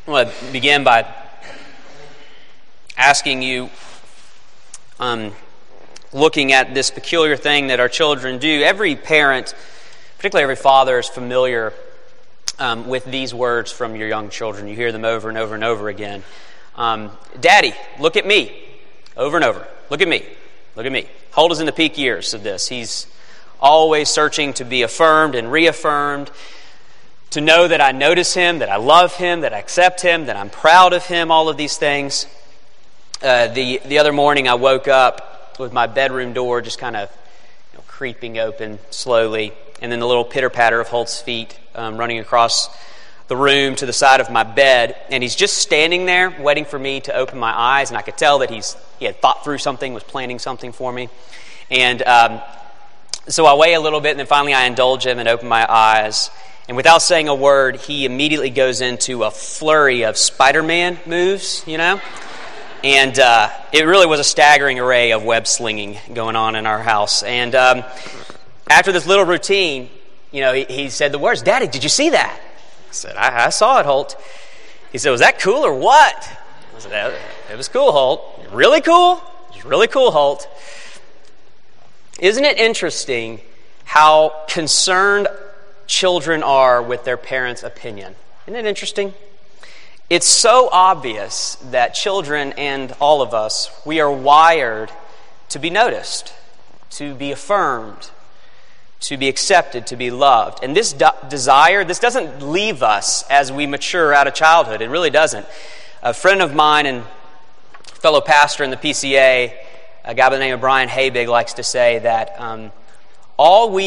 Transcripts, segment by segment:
I want to begin by asking you, looking at this peculiar thing that our children do. Every parent, particularly every father, is familiar with these words from your young children. You hear them over and over and over again. Daddy, look at me. Over and over. Look at me. Look at me. Holt is in the peak years of this. He's always searching to be affirmed and reaffirmed, to know that I notice him, that I love him, that I accept him, that I'm proud of him, all of these things. The other morning I woke up with my bedroom door just kind of creeping open slowly, and then the little pitter-patter of Holt's feet running across the room to the side of my bed, and he's just standing there waiting for me to open my eyes, and I could tell that he had thought through something, was planning something for me. And so I wait a little bit, and then finally I indulge him and open my eyes. And without saying a word, he immediately goes into a flurry of Spider-Man moves, And it really was a staggering array of web slinging going on in our house. And after this little routine, he said the words, "Daddy, did you see that?" I said, I saw it, Holt. He said, "Was that cool or what?" I said, "It was cool, Holt." "Really cool?" "It was really cool, Holt." Isn't it interesting how concerned children are with their parents' opinion? Isn't it interesting? It's so obvious that children and all of us, we are wired to be noticed, to be affirmed, to be accepted, to be loved. And this desire, this doesn't leave us as we mature out of childhood. It really doesn't. A friend of mine and fellow pastor in the PCA, a guy by the name of Brian Habig, likes to say that all we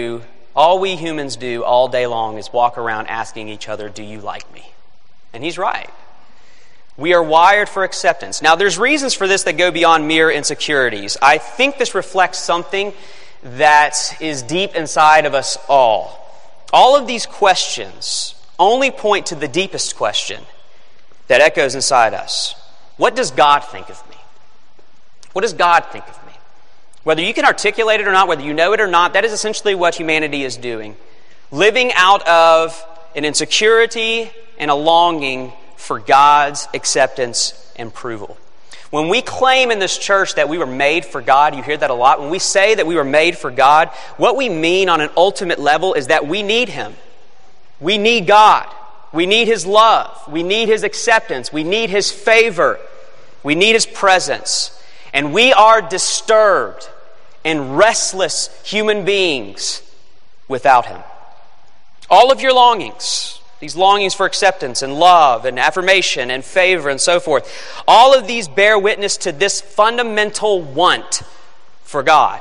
humans do all day long is walk around asking each other, "Do you like me?" And he's right. We are wired for acceptance. Now, there's reasons for this that go beyond mere insecurities. I think this reflects something that is deep inside of us all. All of these questions only point to the deepest question that echoes inside us. What does God think of me? What does God think of me? Whether you can articulate it or not, whether you know it or not, that is essentially what humanity is doing. Living out of an insecurity and a longing for God's acceptance and approval. When we claim in this church that we were made for God, you hear that a lot. When we say that we were made for God, what we mean on an ultimate level is that we need Him. We need God. We need His love. We need His acceptance. We need His favor. We need His presence. And we are disturbed and restless human beings without Him. All of your longings, these longings for acceptance and love and affirmation and favor and so forth, all of these bear witness to this fundamental want for God.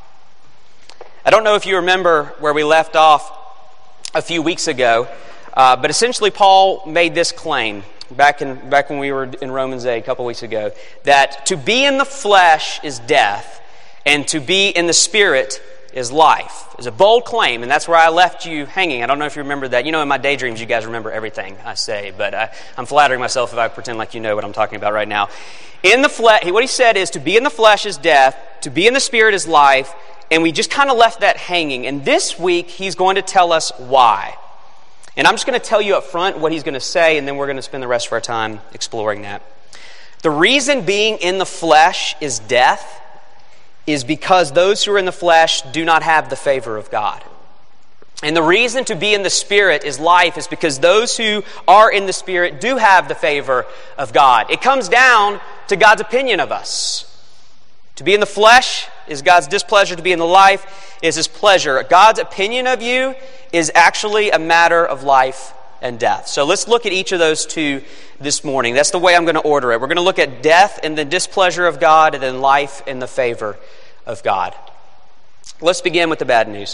I don't know if you remember where we left off a few weeks ago, but essentially Paul made this claim back when we were in Romans 8 a couple weeks ago, that to be in the flesh is death, and to be in the Spirit is life. It's a bold claim, and that's where I left you hanging. I don't know if you remember that. In my daydreams, you guys remember everything I say, but I'm flattering myself if I pretend like you know what I'm talking about right now. In the flesh, what he said is, to be in the flesh is death, to be in the Spirit is life, and we just kind of left that hanging. And this week, he's going to tell us why. And I'm just going to tell you up front what he's going to say, and then we're going to spend the rest of our time exploring that. The reason being in the flesh is death is because those who are in the flesh do not have the favor of God. And the reason to be in the Spirit is life is because those who are in the Spirit do have the favor of God. It comes down to God's opinion of us. To be in the flesh is God's displeasure. To be in the life is His pleasure. God's opinion of you is actually a matter of life and death. So let's look at each of those two this morning. That's the way I'm going to order it. We're going to look at death and the displeasure of God, and then life and the favor of God. Let's begin with the bad news.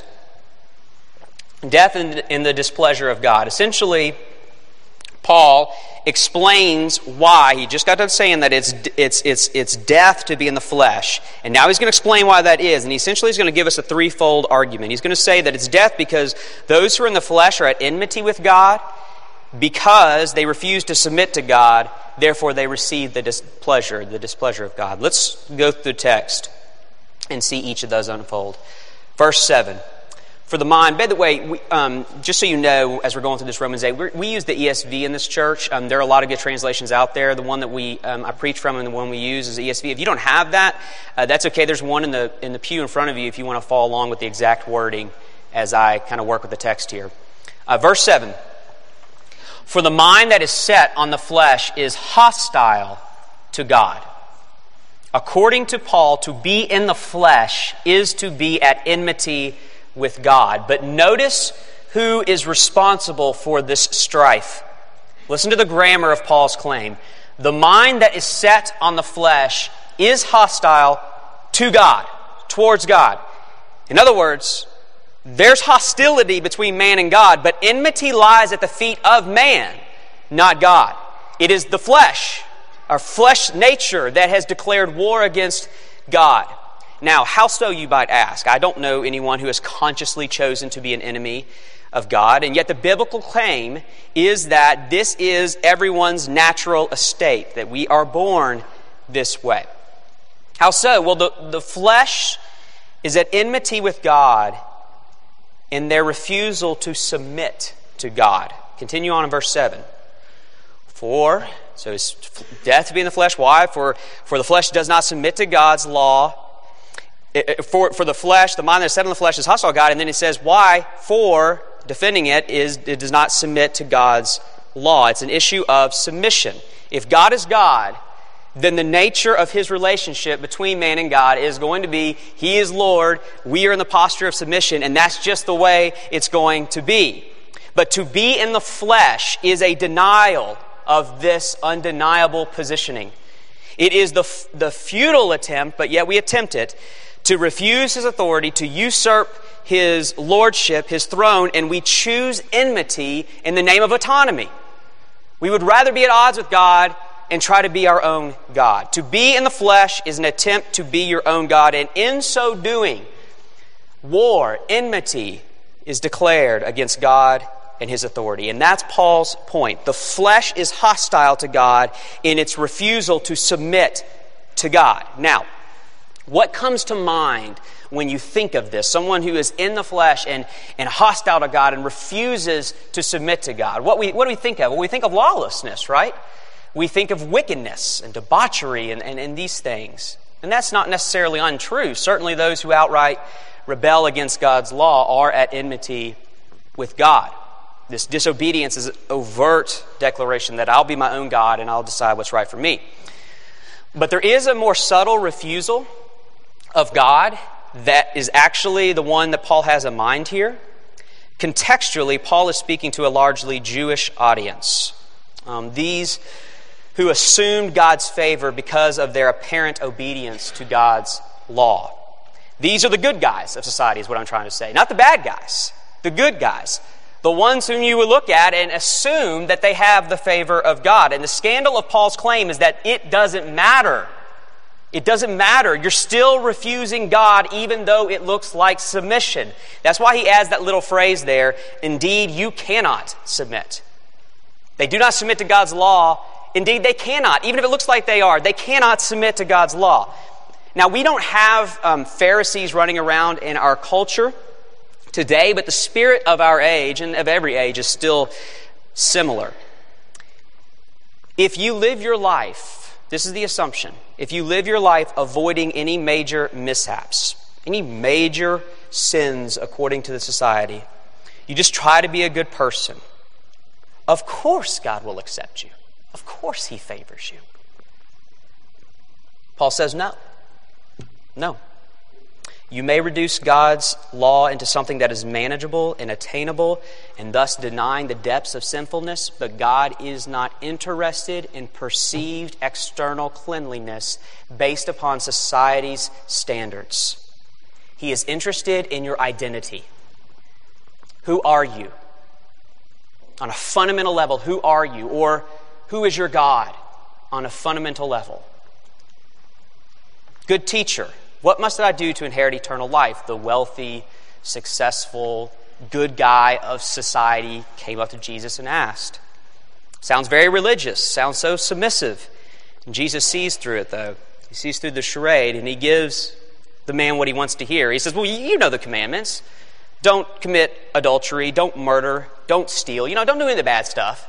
Death and the displeasure of God. Essentially, Paul explains why. He just got done saying that it's death to be in the flesh. And now he's going to explain why that is. And essentially he's going to give us a threefold argument. He's going to say that it's death because those who are in the flesh are at enmity with God, because they refuse to submit to God, therefore they receive the displeasure of God. Let's go through the text and see each of those unfold. Verse 7. For the mind, by the way, just so you know, as we're going through this Romans 8, we use the ESV in this church. There are a lot of good translations out there. The one that I preach from and the one we use is ESV. If you don't have that, that's okay. There's one in the pew in front of you if you want to follow along with the exact wording as I kind of work with the text here. Verse 7. For the mind that is set on the flesh is hostile to God. According to Paul, to be in the flesh is to be at enmity with God. But notice who is responsible for this strife. Listen to the grammar of Paul's claim. The mind that is set on the flesh is hostile to God, towards God. In other words, there's hostility between man and God, but enmity lies at the feet of man, not God. It is the flesh, our flesh nature, that has declared war against God. Now, how so, you might ask? I don't know anyone who has consciously chosen to be an enemy of God, and yet the biblical claim is that this is everyone's natural estate, that we are born this way. How so? Well, the flesh is at enmity with God in their refusal to submit to God. Continue on in verse 7. So it's death to be in the flesh. Why? For the flesh does not submit to God's law. For the flesh, the mind that is set on the flesh is hostile to God. And then it says, why? For, defending it does not submit to God's law. It's an issue of submission. If God is God, then the nature of His relationship between man and God is going to be, He is Lord, we are in the posture of submission, and that's just the way it's going to be. But to be in the flesh is a denial of this undeniable positioning. It is the futile attempt, but yet we attempt it, to refuse His authority, to usurp His lordship, His throne, and we choose enmity in the name of autonomy. We would rather be at odds with God and try to be our own God. To be in the flesh is an attempt to be your own God, and in so doing, war, enmity is declared against God and His authority. And that's Paul's point. The flesh is hostile to God in its refusal to submit to God. Now, what comes to mind when you think of this? Someone who is in the flesh and hostile to God and refuses to submit to God. What do we think of? Well, we think of lawlessness, right? We think of wickedness and debauchery and these things. And that's not necessarily untrue. Certainly those who outright rebel against God's law are at enmity with God. This disobedience is an overt declaration that I'll be my own God and I'll decide what's right for me. But there is a more subtle refusal of God that is actually the one that Paul has in mind here. Contextually, Paul is speaking to a largely Jewish audience. These who assumed God's favor because of their apparent obedience to God's law. These are the good guys of society, is what I'm trying to say. Not the bad guys, the good guys. The ones whom you would look at and assume that they have the favor of God. And the scandal of Paul's claim is that it doesn't matter. It doesn't matter. You're still refusing God even though it looks like submission. That's why he adds that little phrase there, indeed you cannot submit. They do not submit to God's law. Indeed, they cannot. Even if it looks like they are, they cannot submit to God's law. Now, we don't have Pharisees running around in our culture today, but the spirit of our age and of every age is still similar. If you live your life, this is the assumption, if you live your life avoiding any major mishaps, any major sins according to the society, you just try to be a good person, of course God will accept you. Of course He favors you. Paul says no. No. You may reduce God's law into something that is manageable and attainable and thus denying the depths of sinfulness, but God is not interested in perceived external cleanliness based upon society's standards. He is interested in your identity. Who are you? On a fundamental level, who are you? Or who is your God on a fundamental level? Good teacher. What must I do to inherit eternal life? The wealthy, successful, good guy of society came up to Jesus and asked. Sounds very religious. Sounds so submissive. And Jesus sees through it, though. He sees through the charade, and He gives the man what he wants to hear. He says, well, you know the commandments. Don't commit adultery. Don't murder. Don't steal. Don't do any of the bad stuff.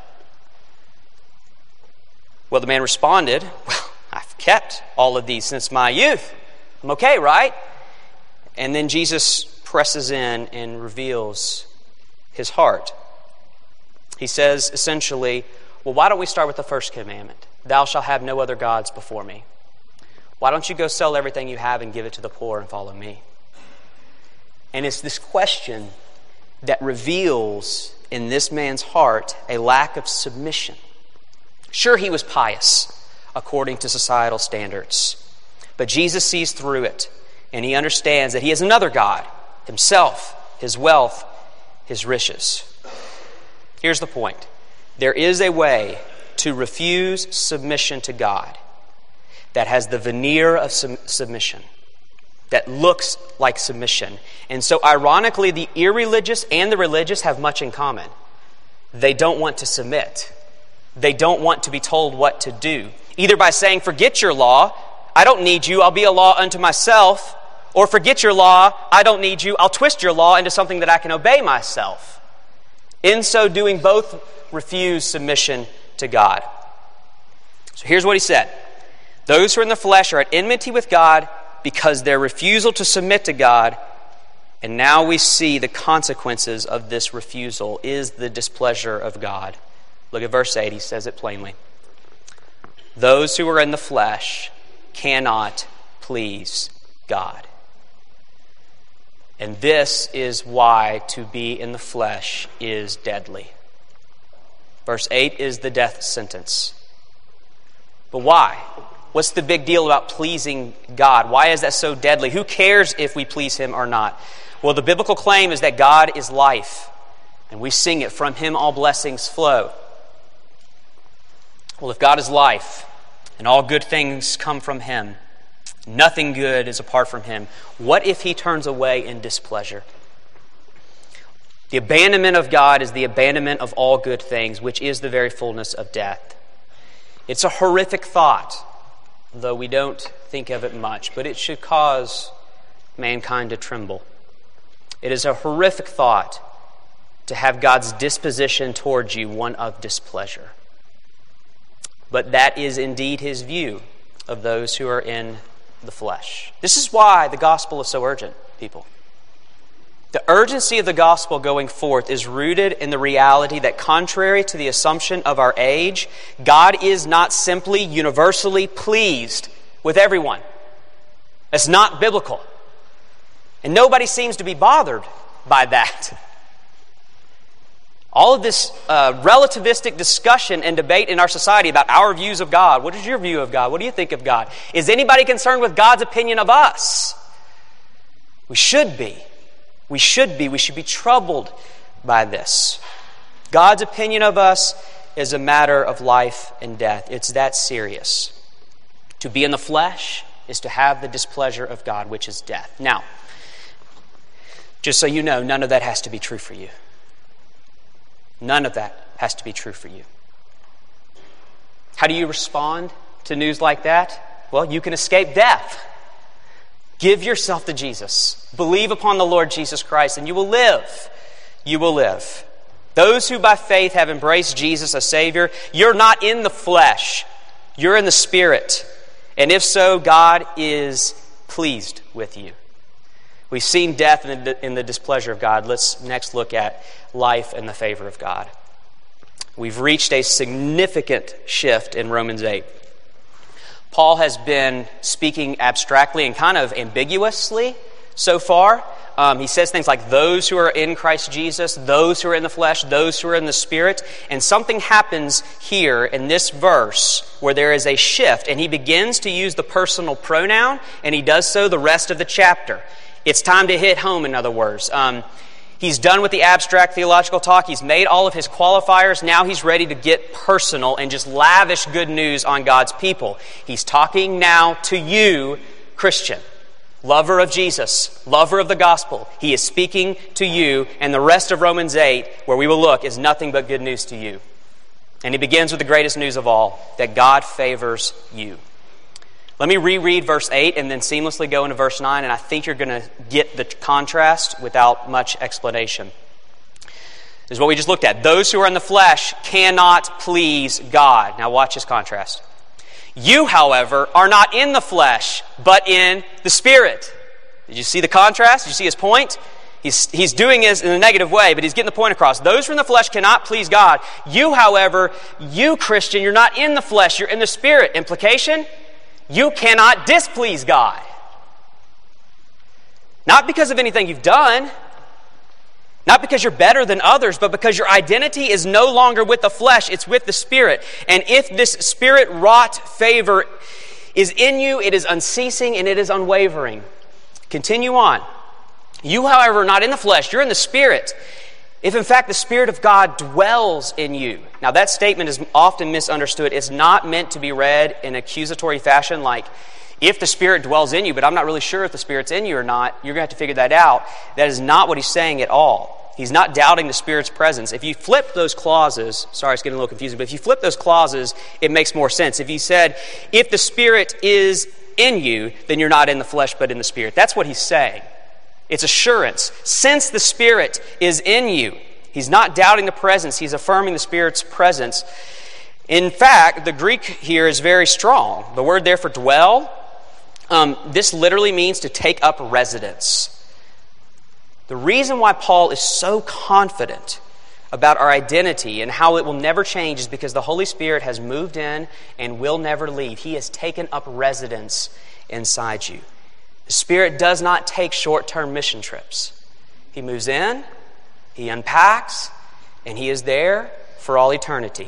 Well, the man responded, well, I've kept all of these since my youth. I'm okay, right? And then Jesus presses in and reveals his heart. He says, essentially, well, why don't we start with the first commandment? Thou shalt have no other gods before me. Why don't you go sell everything you have and give it to the poor and follow me? And it's this question that reveals in this man's heart a lack of submission. Sure, he was pious according to societal standards, but Jesus sees through it, and he understands that he has another God, himself, his wealth, his riches. Here's the point. There is a way to refuse submission to God that has the veneer of submission, that looks like submission. And so ironically, the irreligious and the religious have much in common. They don't want to submit. They don't want to be told what to do. Either by saying, forget your law, I don't need you, I'll be a law unto myself. Or forget your law, I don't need you, I'll twist your law into something that I can obey myself. In so doing, both refuse submission to God. So here's what he said. Those who are in the flesh are at enmity with God because their refusal to submit to God, and now we see the consequences of this refusal, is the displeasure of God. Look at verse 8, he says it plainly. Those who are in the flesh cannot please God. And this is why to be in the flesh is deadly. Verse 8 is the death sentence. But why? What's the big deal about pleasing God? Why is that so deadly? Who cares if we please him or not? Well, the biblical claim is that God is life, and we sing it, from him all blessings flow. Well, if God is life, and all good things come from him, nothing good is apart from him, what if he turns away in displeasure? The abandonment of God is the abandonment of all good things, which is the very fullness of death. It's a horrific thought, though we don't think of it much, but it should cause mankind to tremble. It is a horrific thought to have God's disposition towards you one of displeasure. But that is indeed his view of those who are in the flesh. This is why the gospel is so urgent, people. The urgency of the gospel going forth is rooted in the reality that, contrary to the assumption of our age, God is not simply universally pleased with everyone. That's not biblical. And nobody seems to be bothered by that. All of this relativistic discussion and debate in our society about our views of God. What is your view of God? What do you think of God? Is anybody concerned with God's opinion of us? We should be. We should be. We should be troubled by this. God's opinion of us is a matter of life and death. It's that serious. To be in the flesh is to have the displeasure of God, which is death. Now, just so you know, none of that has to be true for you. None of that has to be true for you. How do you respond to news like that? Well, you can escape death. Give yourself to Jesus. Believe upon the Lord Jesus Christ, and you will live. You will live. Those who by faith have embraced Jesus as Savior, you're not in the flesh. You're in the Spirit. And if so, God is pleased with you. We've seen death in the displeasure of God. Let's next look at life and the favor of God. We've reached a significant shift in Romans 8. Paul has been speaking abstractly and kind of ambiguously so far. He says things like those who are in Christ Jesus, those who are in the flesh, those who are in the Spirit. And something happens here in this verse where there is a shift. And he begins to use the personal pronoun, and he does so the rest of the chapter. It's time to hit home, in other words. He's done with the abstract theological talk. He's made all of his qualifiers. Now he's ready to get personal and just lavish good news on God's people. He's talking now to you, Christian, lover of Jesus, lover of the gospel. He is speaking to you, and the rest of Romans 8, where we will look, is nothing but good news to you. And he begins with the greatest news of all, that God favors you. Let me reread verse 8 and then seamlessly go into verse 9, and I think you're going to get the contrast without much explanation. This is what we just looked at. Those who are in the flesh cannot please God. Now watch this contrast. You, however, are not in the flesh, but in the Spirit. Did you see the contrast? Did you see his point? He's doing this in a negative way, but he's getting the point across. Those from the flesh cannot please God. You, however, you, Christian, you're not in the flesh, you're in the Spirit. Implication? You cannot displease God. Not because of anything you've done, not because you're better than others, but because your identity is no longer with the flesh, it's with the Spirit. And if this Spirit-wrought favor is in you, it is unceasing and it is unwavering. Continue on. You, however, are not in the flesh, you're in the Spirit. If in fact the Spirit of God dwells in you. Now that statement is often misunderstood. It's not meant to be read in accusatory fashion like, if the Spirit dwells in you, but I'm not really sure if the Spirit's in you or not, you're going to have to figure that out. That is not what he's saying at all. He's not doubting the Spirit's presence. If you flip those clauses, sorry it's getting a little confusing, but if you flip those clauses, it makes more sense. If he said, if the Spirit is in you, then you're not in the flesh but in the Spirit. That's what he's saying. It's assurance. Since the Spirit is in you, he's not doubting the presence, he's affirming the Spirit's presence. In fact, the Greek here is very strong. The word there for dwell, this literally means to take up residence. The reason why Paul is so confident about our identity and how it will never change is because the Holy Spirit has moved in and will never leave. He has taken up residence inside you. The Spirit does not take short-term mission trips. He moves in, he unpacks, and he is there for all eternity.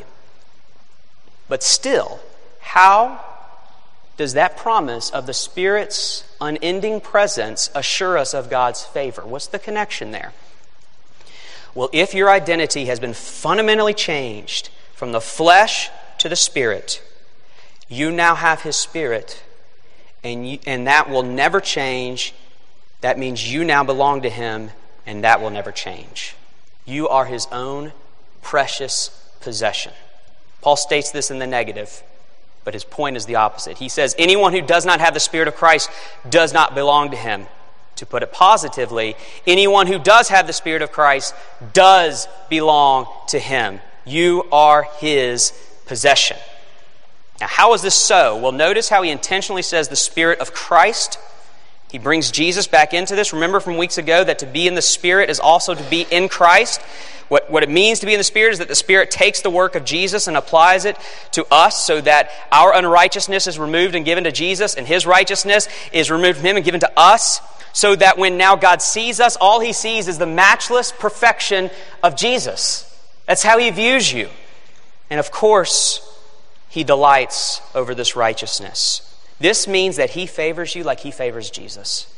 But still, how does that promise of the Spirit's unending presence assure us of God's favor? What's the connection there? Well, if your identity has been fundamentally changed from the flesh to the Spirit, you now have His Spirit, and that will never change. That means you now belong to Him, and that will never change. You are His own precious possession. Paul states this in the negative, but his point is the opposite. He says, anyone who does not have the Spirit of Christ does not belong to Him. To put it positively, anyone who does have the Spirit of Christ does belong to Him. You are His possession. Now, how is this so? Well, notice how he intentionally says the Spirit of Christ. He brings Jesus back into this. Remember from weeks ago that to be in the Spirit is also to be in Christ. What it means to be in the Spirit is that the Spirit takes the work of Jesus and applies it to us so that our unrighteousness is removed and given to Jesus, and His righteousness is removed from Him and given to us, so that when now God sees us, all He sees is the matchless perfection of Jesus. That's how He views you. And of course, He delights over this righteousness. This means that He favors you like He favors Jesus.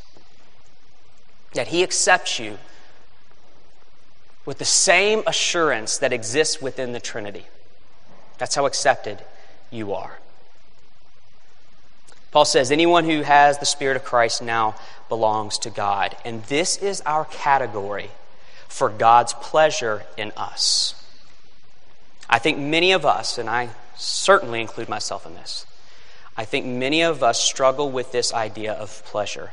That He accepts you with the same assurance that exists within the Trinity. That's how accepted you are. Paul says, anyone who has the Spirit of Christ now belongs to God. And this is our category for God's pleasure in us. I think many of us, and I certainly include myself in this, I think many of us struggle with this idea of pleasure.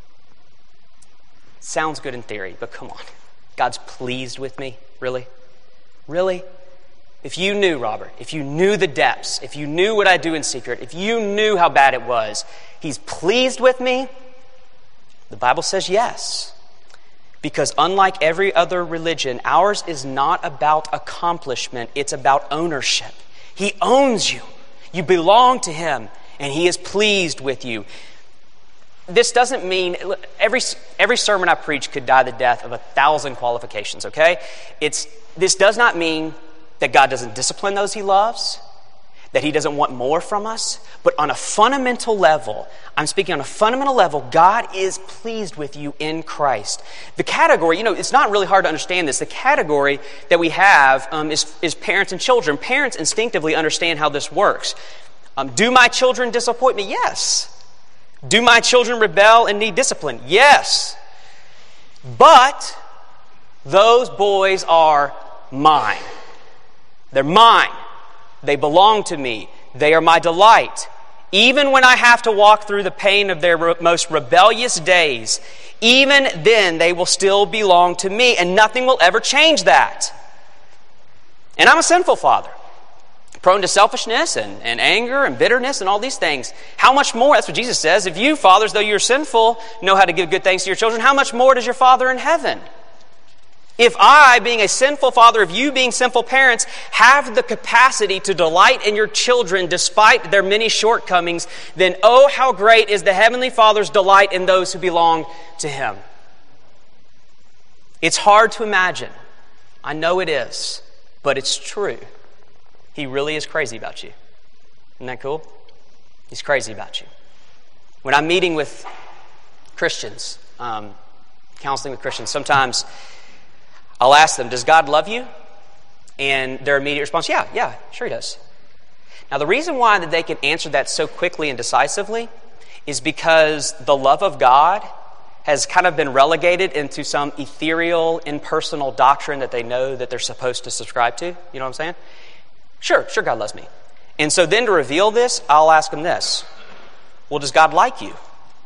It sounds good in theory, but come on. God's pleased with me? Really? Really? If you knew, Robert, if you knew the depths, if you knew what I do in secret, if you knew how bad it was, He's pleased with me? The Bible says yes. Because unlike every other religion, ours is not about accomplishment, it's about ownership. He owns you. You belong to Him, and He is pleased with you. This doesn't mean, every sermon I preach could die the death of 1,000 qualifications, okay? This does not mean that God doesn't discipline those He loves, that He doesn't want more from us, but on a fundamental level, I'm speaking on a fundamental level, God is pleased with you in Christ. The category, it's not really hard to understand this. The category that we have is parents and children. Parents instinctively understand how this works. Do my children disappoint me? Yes. Do my children rebel and need discipline? Yes. But those boys are mine. They're mine. They belong to me. They are my delight. even when I have to walk through the pain of their most rebellious days, even then they will still belong to me, and nothing will ever change that. And I'm a sinful father, prone to selfishness and anger and bitterness and all these things. How much more, that's what Jesus says, if you, fathers, though you're sinful, know how to give good things to your children, how much more does your Father in heaven? If I, being a sinful father, if you, being sinful parents, have the capacity to delight in your children despite their many shortcomings, then oh, how great is the Heavenly Father's delight in those who belong to Him. It's hard to imagine. I know it is, but it's true. He really is crazy about you. Isn't that cool? He's crazy about you. When I'm meeting with Christians, counseling with Christians, sometimes I'll ask them, does God love you? And their immediate response, yeah, sure He does. Now, the reason why that they can answer that so quickly and decisively is because the love of God has kind of been relegated into some ethereal, impersonal doctrine that they know that they're supposed to subscribe to. You know what I'm saying? Sure, God loves me. And so then to reveal this, I'll ask them this. Well, does God like you?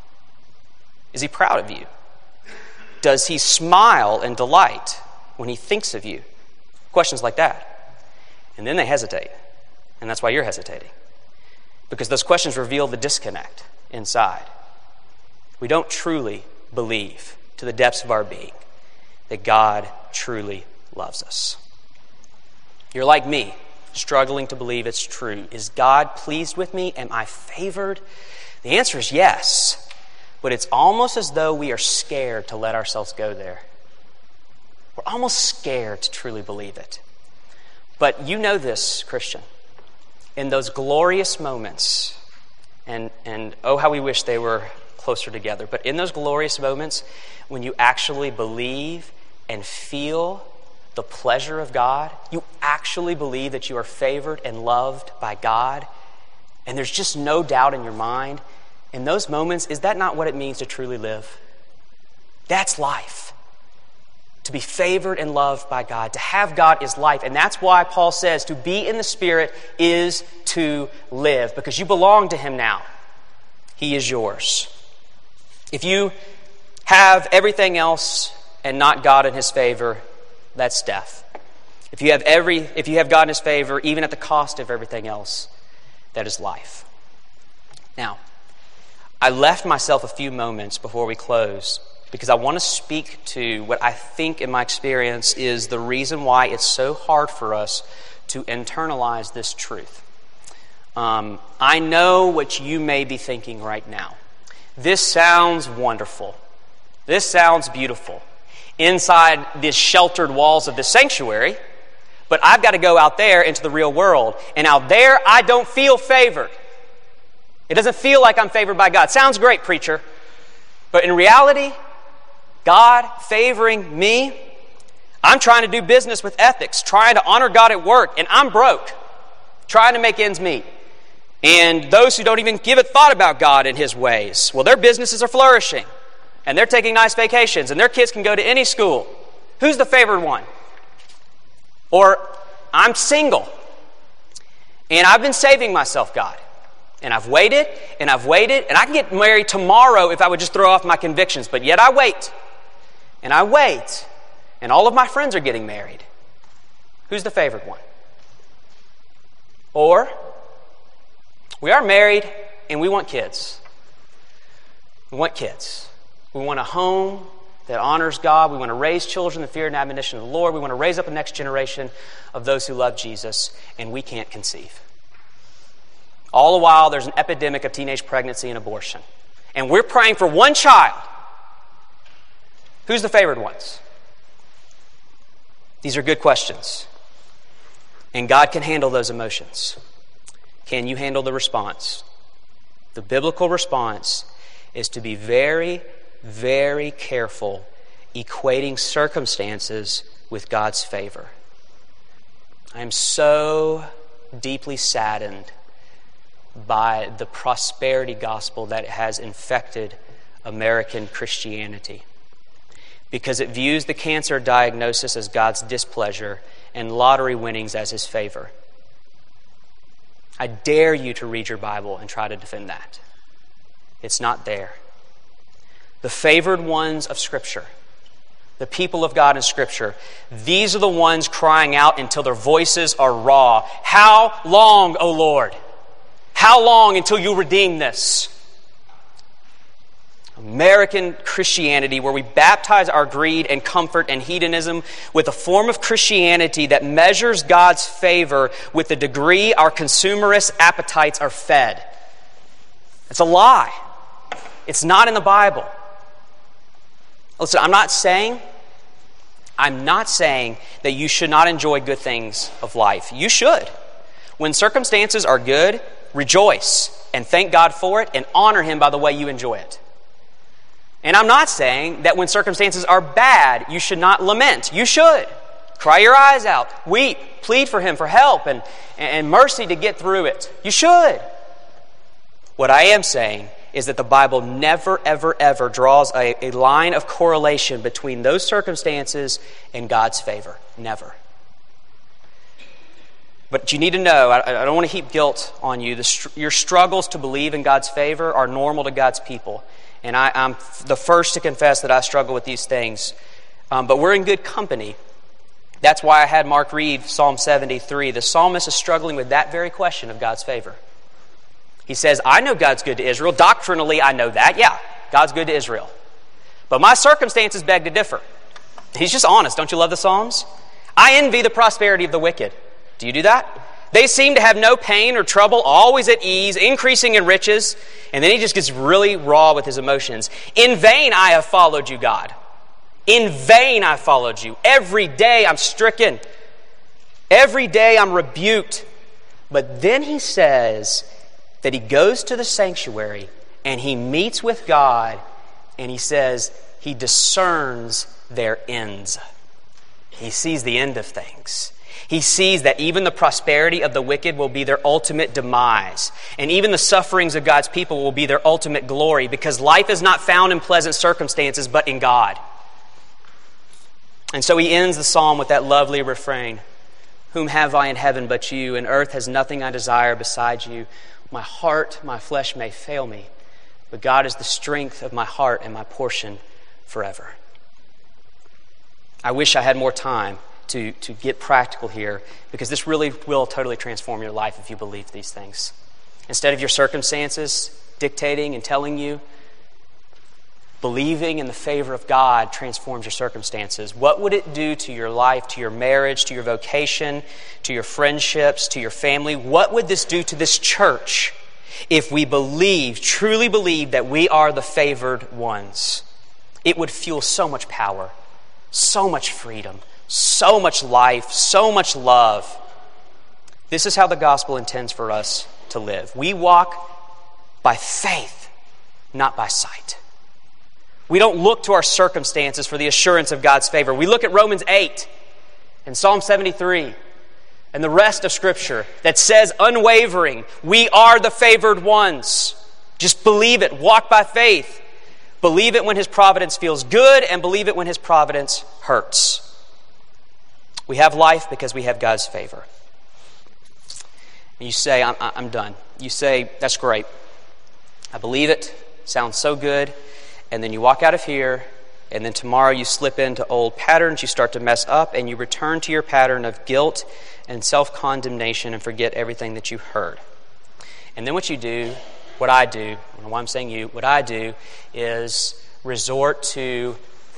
Is He proud of you? Does He smile and delight when He thinks of you? Questions like that. And then they hesitate. And that's why you're hesitating. Because those questions reveal the disconnect inside. We don't truly believe to the depths of our being that God truly loves us. You're like me, struggling to believe it's true. Is God pleased with me? Am I favored? The answer is yes. But it's almost as though we are scared to let ourselves go there. We're almost scared to truly believe it. But you know this, Christian. In those glorious moments, and oh, how we wish they were closer together, but in those glorious moments, when you actually believe and feel the pleasure of God, you actually believe that you are favored and loved by God, and there's just no doubt in your mind, in those moments, is that not what it means to truly live? That's life. To be favored and loved by God. To have God is life. And that's why Paul says to be in the Spirit is to live. Because you belong to Him now. He is yours. If you have everything else and not God in His favor, that's death. If you have God in His favor, even at the cost of everything else, that is life. Now, I left myself a few moments before we close because I want to speak to what I think in my experience is the reason why it's so hard for us to internalize this truth. I know what you may be thinking right now. This sounds wonderful. This sounds beautiful. Inside these sheltered walls of this sanctuary, but I've got to go out there into the real world. And out there, I don't feel favored. It doesn't feel like I'm favored by God. Sounds great, preacher. But in reality, God favoring me, I'm trying to do business with ethics, trying to honor God at work, and I'm broke, trying to make ends meet. And those who don't even give a thought about God and His ways, well, their businesses are flourishing, and they're taking nice vacations, and their kids can go to any school. Who's the favored one? Or I'm single, and I've been saving myself, God. And I've waited, and I can get married tomorrow if I would just throw off my convictions, but yet I wait, and all of my friends are getting married. Who's the favored one? Or, we are married, and we want kids. We want kids. We want a home that honors God. We want to raise children in the fear and admonition of the Lord. We want to raise up the next generation of those who love Jesus, and we can't conceive. All the while, there's an epidemic of teenage pregnancy and abortion. And we're praying for one child. Who's the favored ones? These are good questions. And God can handle those emotions. Can you handle the response? The biblical response is to be very, very careful equating circumstances with God's favor. I am so deeply saddened by the prosperity gospel that has infected American Christianity, because it views the cancer diagnosis as God's displeasure and lottery winnings as His favor. I dare you to read your Bible and try to defend that. It's not there. The favored ones of Scripture, the people of God in Scripture, these are the ones crying out until their voices are raw. How long, O Lord? How long until you redeem this? American Christianity, where we baptize our greed and comfort and hedonism with a form of Christianity that measures God's favor with the degree our consumerist appetites are fed. It's a lie. It's not in the Bible. Listen, I'm not saying that you should not enjoy good things of life. You should. When circumstances are good, rejoice and thank God for it and honor Him by the way you enjoy it. And I'm not saying that when circumstances are bad, you should not lament. You should. Cry your eyes out. Weep. Plead for Him for help and mercy to get through it. You should. What I am saying is that the Bible never, ever, ever draws a line of correlation between those circumstances and God's favor. Never. But you need to know, I don't want to heap guilt on you. Your struggles to believe in God's favor are normal to God's people. And I'm the first to confess that I struggle with these things. But we're in good company. That's why I had Mark read Psalm 73. The psalmist is struggling with that very question of God's favor. He says, I know God's good to Israel. Doctrinally, I know that. Yeah, God's good to Israel. But my circumstances beg to differ. He's just honest. Don't you love the Psalms? I envy the prosperity of the wicked. Do you do that? They seem to have no pain or trouble, always at ease, increasing in riches. And then he just gets really raw with his emotions. In vain I have followed you, God. In vain I followed you. Every day I'm stricken. Every day I'm rebuked. But then he says that he goes to the sanctuary and he meets with God and he says he discerns their ends. He sees the end of things. He sees that even the prosperity of the wicked will be their ultimate demise. And even the sufferings of God's people will be their ultimate glory, because life is not found in pleasant circumstances, but in God. And so he ends the psalm with that lovely refrain, whom have I in heaven but you, and earth has nothing I desire besides you. My heart, my flesh may fail me, but God is the strength of my heart and my portion forever. I wish I had more time to get practical here, because this really will totally transform your life if you believe these things. Instead of your circumstances dictating and telling you, believing in the favor of God transforms your circumstances. What would it do to your life, to your marriage, to your vocation, to your friendships, to your family? What would this do to this church if we truly believe that we are the favored ones? It would fuel so much power, so much freedom, so much life, so much love. This is how the gospel intends for us to live. We walk by faith, not by sight. We don't look to our circumstances for the assurance of God's favor. We look at Romans 8 and Psalm 73 and the rest of Scripture that says unwavering, we are the favored ones. Just believe it. Walk by faith. Believe it when His providence feels good, and believe it when His providence hurts. We have life because we have God's favor. And you say, I'm done. You say, that's great. I believe it. Sounds so good. And then you walk out of here, and then tomorrow you slip into old patterns, you start to mess up, and you return to your pattern of guilt and self-condemnation and forget everything that you heard. And then what I do, I don't know why I'm saying you, what I do is resort to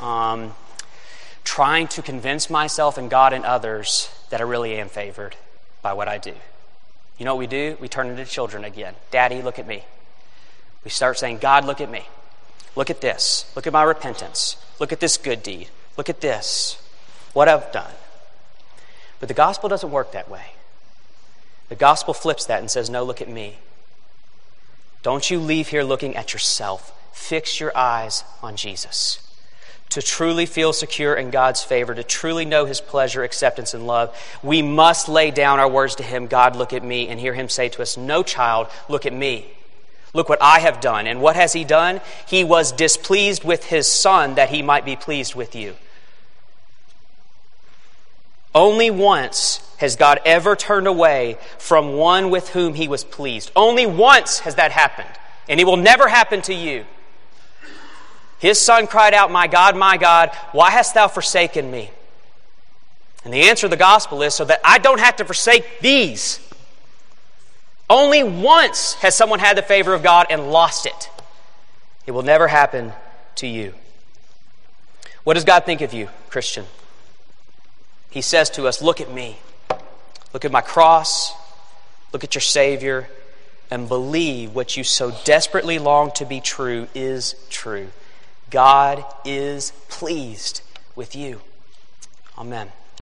trying to convince myself and God and others that I really am favored by what I do. You know what we do? We turn into children again. Daddy, look at me. We start saying, God, look at me. Look at this. Look at my repentance. Look at this good deed. Look at this. What I've done. But the gospel doesn't work that way. The gospel flips that and says, no, look at me. Don't you leave here looking at yourself. Fix your eyes on Jesus. To truly feel secure in God's favor, to truly know His pleasure, acceptance, and love, we must lay down our words to Him, God, look at me, and hear Him say to us, no, child, look at me. Look what I have done. And what has He done? He was displeased with His Son that He might be pleased with you. Only once has God ever turned away from one with whom he was pleased. Only once has that happened. And it will never happen to you. His Son cried out, my God, why hast thou forsaken me? And the answer of the gospel is so that I don't have to forsake these. Only once has someone had the favor of God and lost it. It will never happen to you. What does God think of you, Christian? He says to us, look at me. Look at my cross. Look at your Savior. And believe what you so desperately long to be true is true. God is pleased with you. Amen.